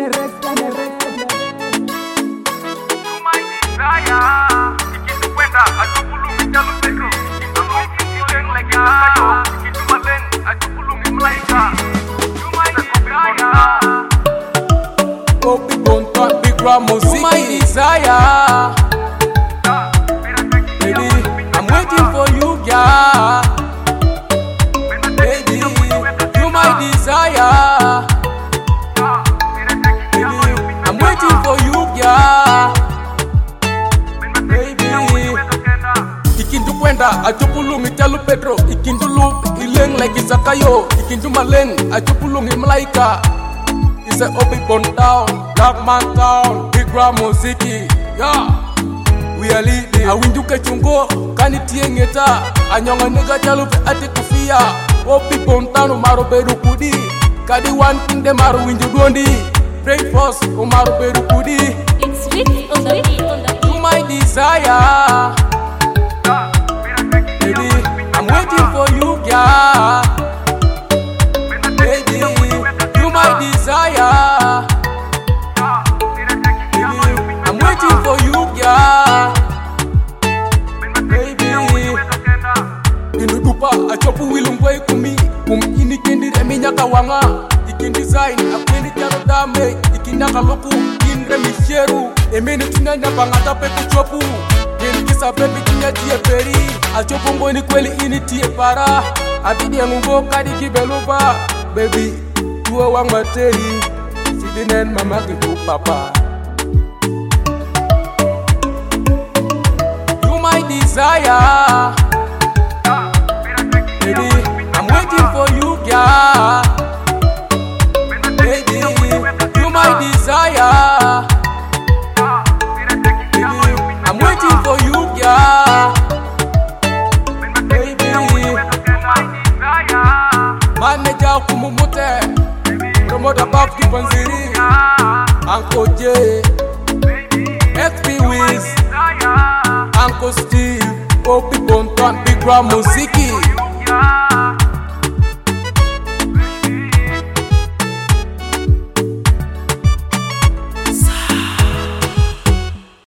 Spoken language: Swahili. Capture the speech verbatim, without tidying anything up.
the rest and the rest and the You my desire. Ikitukwenda atukulu mitalu petro. Amoki kileng like kayo. Ikitumalen atukulu mlaika. You my desire. Kopi Bonton, Big Ram Music. You my desire. Baby, I'm waiting for you, yeah. Baby, you my desire. Baby, I'm waiting for you, yeah. Baby, ikindu kwenda achupulu mitalu Pedro. Ikindu loop ileng like Isakayo. Ikindu maleng achupulu malaika. It's a Obi Bontown, Black Man Town, Big Ram Music, yeah. We are leading. Awinduke chungo, kanitie ngeta. Anyonga nega jalupe ati kufia. Obi Bontown umaru beru kudi. Kadi one thing de maru windu dondi. Breakfast umaru beru kudi. It's sweet on the beat, on the beat. You my desire. Baby, I'm waiting for you, yeah. Baby, you my desire. Baby, I'm waiting for you, yeah. Baby, inu dupa achopu wilungwe kumi. Kumi ini kendi remi nyaka wanga. Ikin design akwendi jaro dame. Ikin naka loku in remi sheru. Emeni tunanya pangata peku chopu. Deni kisa baby kinya tie peri. Achopu ngoni kweli ini tie para. Abidi ya mungo kadi kibelupa. Baby, tuwa wang materi. Sidinen mama kiku papa. You my desire. Baby, I'm waiting for you, yeah. Baby, you my desire. Baby, I'm waiting for you, yeah. Baby, manager kumumute. Promoter Bob Kipanziri. Uncle J. F P Wiz. Uncle Steve. Kopi Bonton, Big Ram Music.